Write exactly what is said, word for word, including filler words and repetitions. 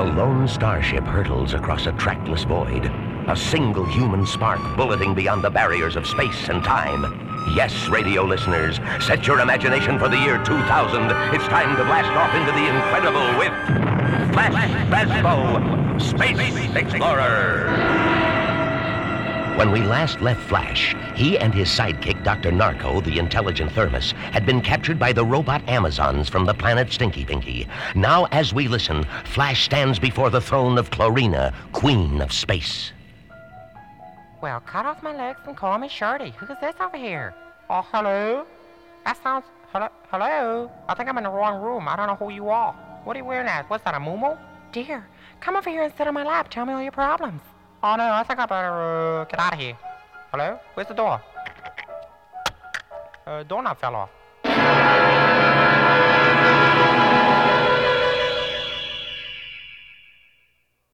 A lone starship hurtles across a trackless void. A single human spark bulleting beyond the barriers of space and time. Yes, radio listeners, set your imagination for the year two thousand. It's time to blast off into the incredible with Flash Basbo, Space Explorer. When we last left Flash, he and his sidekick, Doctor Narco, the intelligent thermos, had been captured by the robot Amazons from the planet Stinky Pinky. Now, as we listen, Flash stands before the throne of Chlorina, Queen of Space. Well, cut off my legs and call me Shorty. Who's this over here? Oh, hello? That sounds... Hello? Hello? I think I'm in the wrong room. I don't know who you are. What are you wearing at? What's that, a muumuu? Dear, come over here and sit on my lap. Tell me all your problems. Oh, no, I think I better uh, get out of here. Hello? Where's the door? Uh, doorknob fell off.